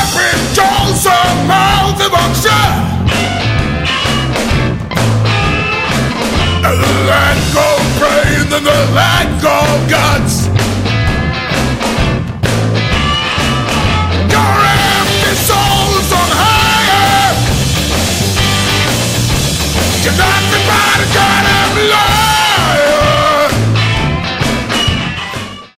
with Jones, a mouth of oxen. The land go brain and the land go guts.